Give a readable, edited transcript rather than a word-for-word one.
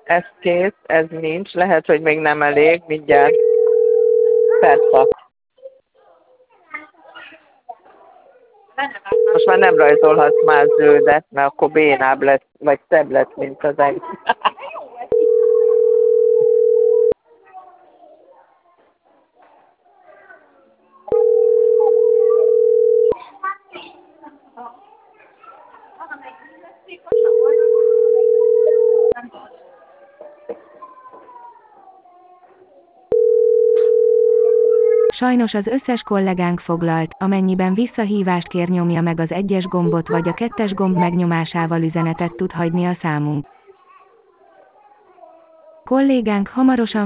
Ez kész, ez nincs, lehet, hogy még nem elég, mindjárt. Persze. Most már nem rajzolhatsz már zöldet, mert akkor bénább lesz, vagy szebb lesz, mint az enyém. Sajnos az összes kollégánk foglalt, amennyiben visszahívást kér, nyomja meg az 1-es gombot vagy a 2-es gomb megnyomásával üzenetet tud hagyni a számunk. Kollégánk hamarosan